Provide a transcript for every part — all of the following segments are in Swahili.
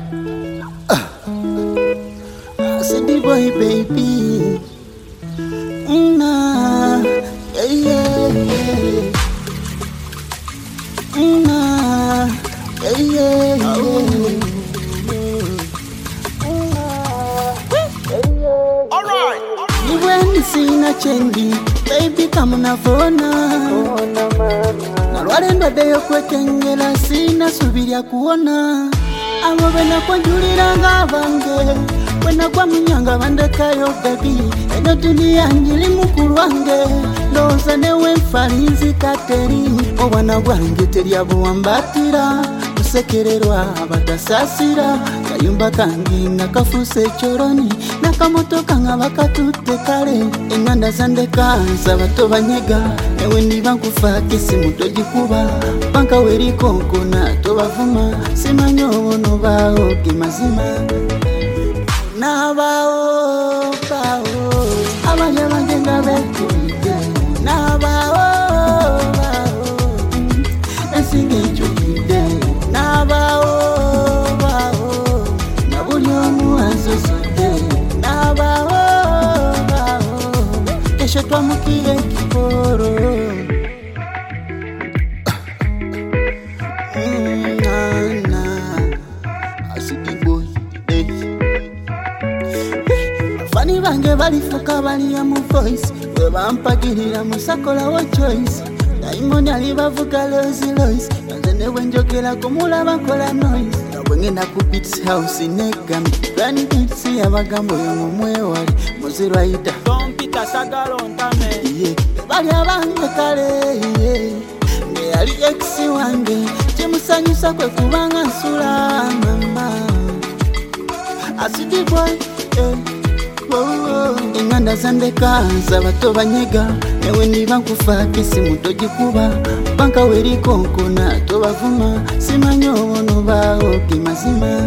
City boy baby. Nah, yeah. Nah, yeah. Alright. You when sina chendi, baby kama unavona. Na rwalenda deyo kwekengela sina subiria kuona. Abo bena kwanjulira ngabange, wena kwa munyanga bandekayo baby. Eno dunia njili mukuru wange, ndoza newe mfalinzi kateri. Obwana bwange teri abo wambatira, musekererwa batasasira. Kayumba kange nakafuse choroni, nakamotoka nkabakatute kare. Enganda zandeka zabato banyega, ewe niba nkufake simutogikuba. Banka weri konkona tobavuma, simanyo no bao kimazima. Nabao bao abanya bangenga betuide. Nabao bao esinge chuide. Nabao bao nabulyo muazo sode. Nabao bao kesho twamukire kiporo. Fani bange balifuka baliya mu voice, we bampagirira musakola wa choice. Diamond alibavuga Lozi Lois, yanze newe njogera kumula bakola noise. Nabwengenda ku Beats House negami, Granny Beats yabagambo yomwe wali muzirwa ita Don Peter Sagalo ntame. yeah. Bali abange kale yeah. Ne yali ex wange, chimusanyusa kwe kubanga nsula mama. Acid boy eh. Enganda zandeka zabato banyega, ewe niba nkufake simutogikuba. Banka weri konkona tobavuma, simanyo no bao kimazima.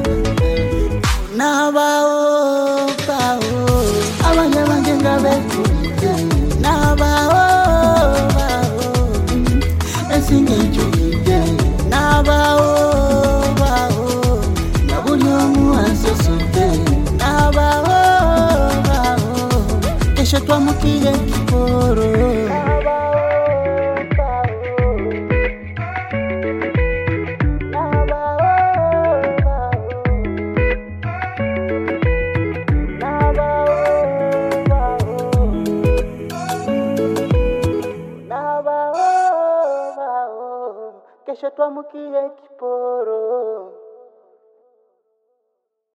Nabao bao abanya bangenga betuide. Nabao bao esinge chuide. Nabao bao nabulyo muazo sode. Nabao kesho twamukire kiporo. Kesho twamukire kiporo.